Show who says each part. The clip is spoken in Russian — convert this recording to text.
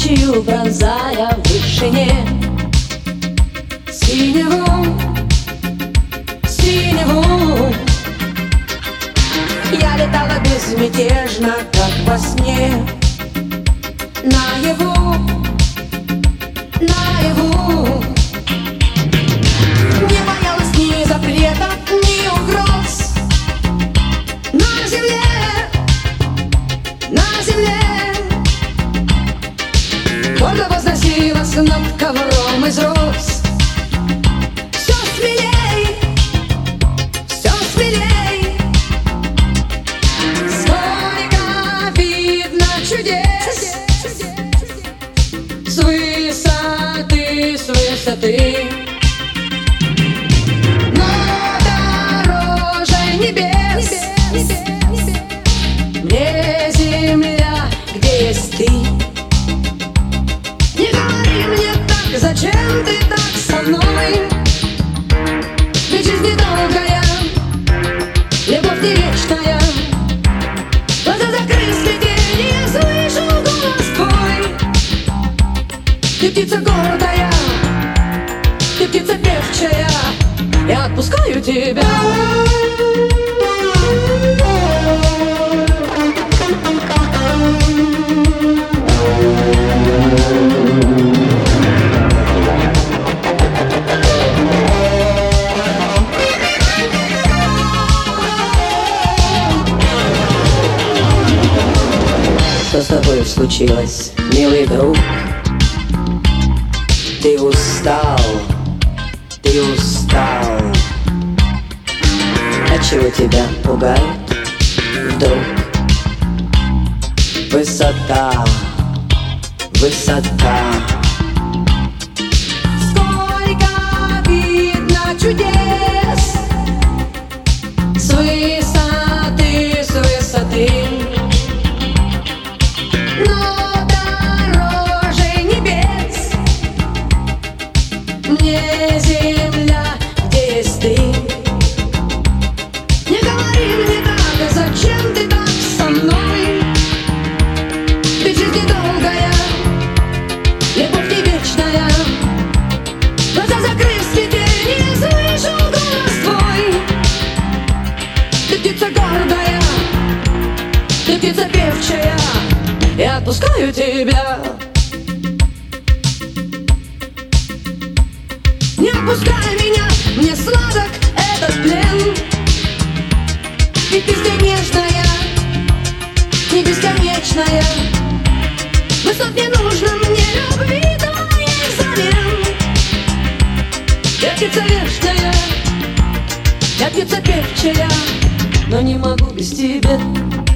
Speaker 1: ночью пронзая в вышине синеву, синеву. Я летала безмятежно, как во сне, наяву, наяву. Не боялась ни запретов, ни угроз. На земле, на земле гордо возносилась над ковром из роз. Все смелей, все смелей. Сколько видно чудес с высоты, с высоты. Но дороже небес мне земля, где есть ты. Не говори мне так, зачем ты так со мной? Ведь жизнь недолгая, любовь не вечная. Глаза закрыть, свети, я слышу голос твой. Ты птица гордая, ты птица певчая, я отпускаю тебя. Что с тобой случилось, милый друг? Ты устал, ты устал. Отчего тебя пугает вдруг высота, высота? Сколько видно чудес с высоты, с высоты. Но дороже небес мне земля, где есть ты. Не говори мне так, зачем ты так со мной? Ведь жизнь недолгая, любовь не вечная. Глаза закрыв, свети, я слышу голос твой. Ты птица гордая, ты птица певчая, я отпускаю тебя. Не отпускай меня, мне сладок этот плен. Ведь ты нежная, не бесконечная. Высот не нужно мне, любви твоей взамен. Я птица вечная, я птица певчая, но не могу без тебя.